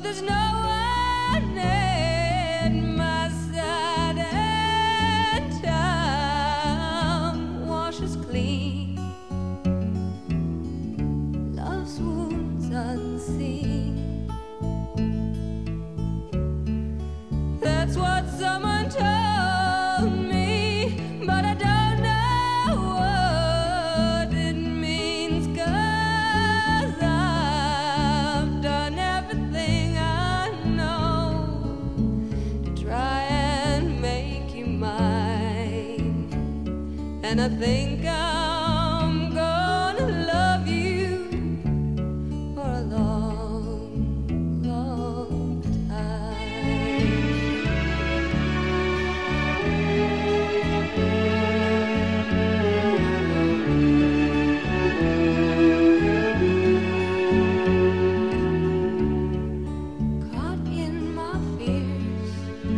there's no one at my side, and time washes clean love's wounds unseen. That's what someone told me, but I don't know what it means, 'cause I've done everything I know to try and make you mine. And I think I'm gonna love you for a long, long time. Caught in my fears,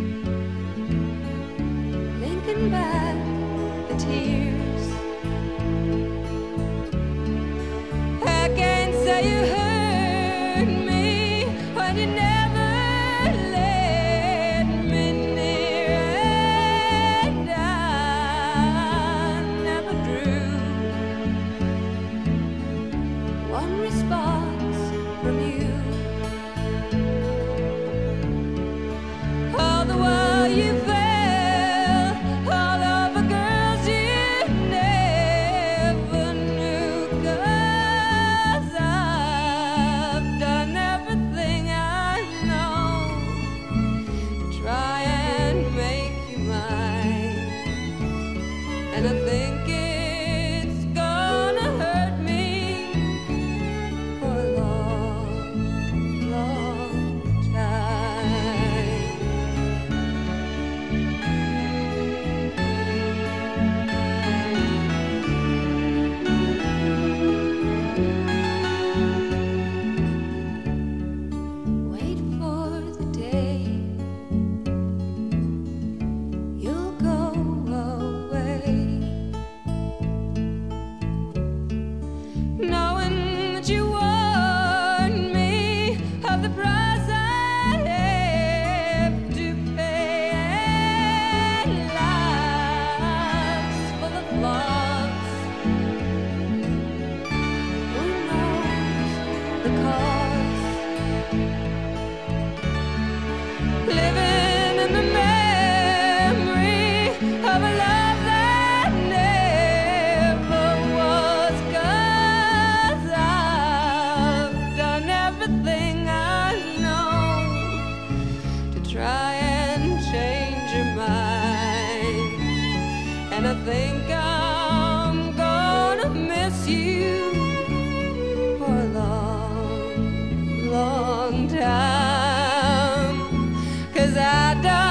thinking back the tears. I can't say you hurt me when you never let me near, and I never drew one response from you. All the while you fell all over girls you never knew, 'cause I've done everything I know to try and make you mine. And I think it's gonna hurt me for a long, long time. Wait for the day you'll go away, knowing that you warned me of the price I have to pay, and life's full of flaws. Who knows the cause? Living in the memory of a love that never was, 'cause I've done everything I know to try and change your mind. And I think I'm gonna miss you for a long, long time, 'cause I don't